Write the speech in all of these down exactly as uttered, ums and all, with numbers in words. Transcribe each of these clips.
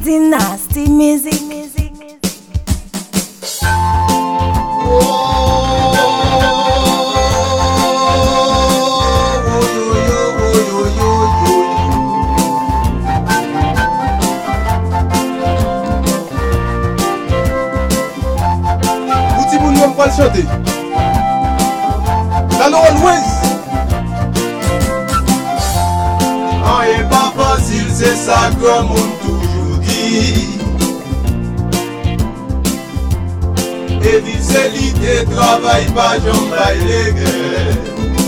Dynasty Music. On va le chanter. Allô, always. Rien pas facile, c'est ça comme on toujours dit. Et vivre c'est l'idée, travail pas, j'en baille les guerres.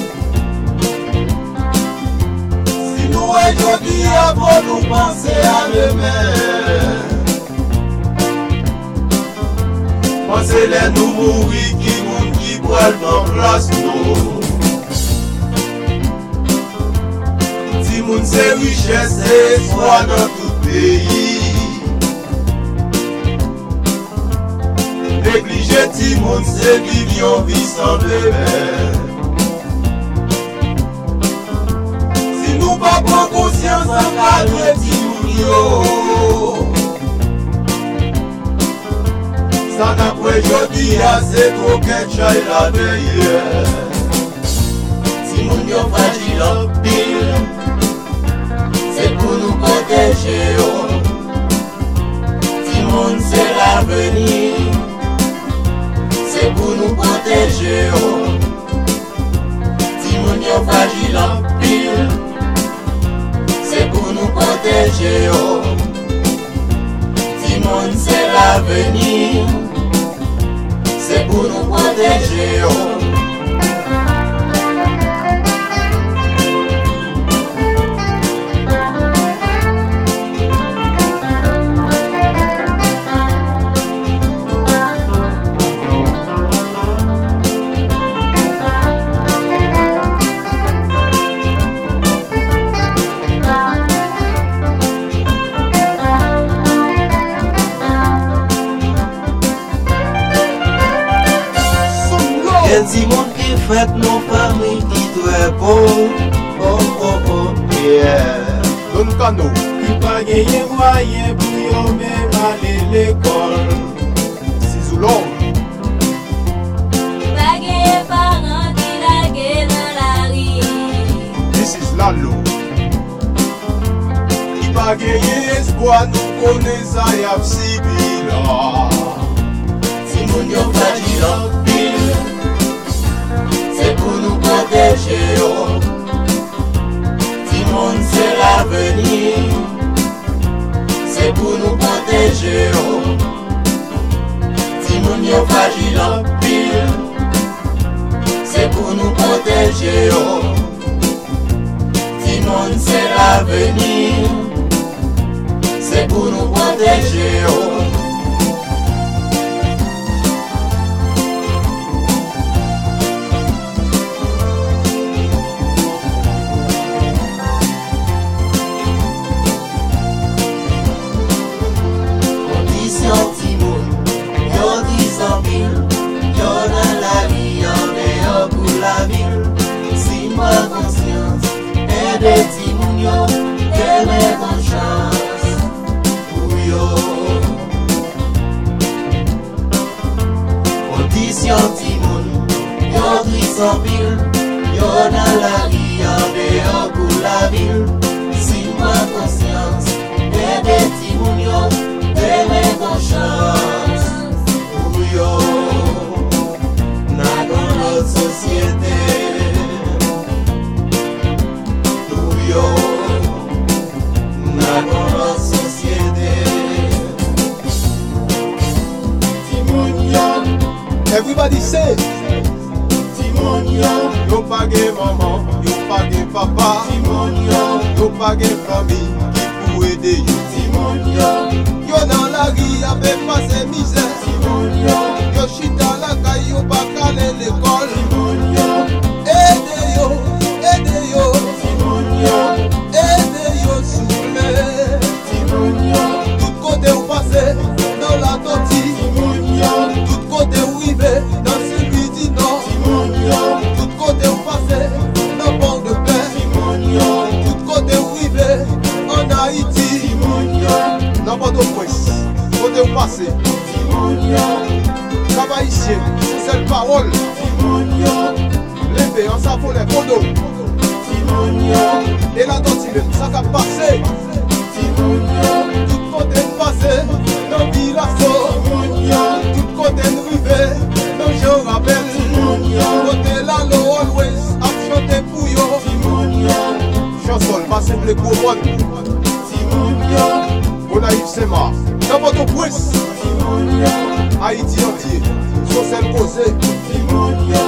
Si nous aujourd'hui avant nous penser à demain. C'est les nous mourir qui moun qui boivent dans place nous. Si moun c'est richesse et espoir dans tout pays. Négliger ti moun c'est vivre une vie sans bébé. Si nous pas prendre conscience encadrer ti moun yo. Ça n'a pas aujourd'hui assez trop qu'un chat la veille. Si mon yo fragile en pile, c'est pour nous protéger. Si mon c'est l'avenir, c'est pour nous protéger. Si mon yo fragile en pile, c'est pour nous protéger. Si mon c'est l'avenir, c'est pour nous protéger. Y'a du monde qui fait nos familles qui doit bon. Oh oh oh yeah. Don Cano. Qui pas gagner moyen pour yo même aller l'école. Cizoulon. Qui pas gagner parents qui laguent dans la rue. This is Lalo. Qui pas gagner espoir nous connaît ça y'a Sibila. Si mon yo fragile en pile, c'est pour nous protéger. Si mon c'est l'avenir, c'est pour nous protéger. Si mon yo fragile en pile, c'est pour nous protéger. Si mon c'est l'avenir, c'est pour nous protéger. Des petits mounions, et les bonnes chances pour yo. Condition timoun, yo gris en pile, yo dans la vie en dehors pour la ville. Si moi conscience, et des petits mounions, et les bonnes chances pour yo. Dans notre société. Everybody say Timonio, yo pa gen maman, yo pa gen papa. Timonio, yo pa gen famille qui pou aider yo. Timonio, Yo dans la rue avec passé misère. Timonio, Yo chita la caille, yo pa kale l'école. Timonio, Aide yo, aide yo, Timonio, aide yo souffler. Timonio, Tout côté ou passé dans la tortille. Timonio, Tout côté où il va dans ce midi nord. Timonio, Tout côté où passé dans port de paix. Timonio, Tout côté où il va en Haïti. Timonio. passé. Travaillicier, c'est celle parole. Levé en sa folie, podo. Et la dentine, ça qu'a passé. Tout côté passé, dans Vilasso. Tout côté rivé, dans je rappelle. Côté la low always, à chanter pour yo. Chanson, pas simple pour moi. On a Yves Sema, dans votre prince. Haïti entier, sur celle posée.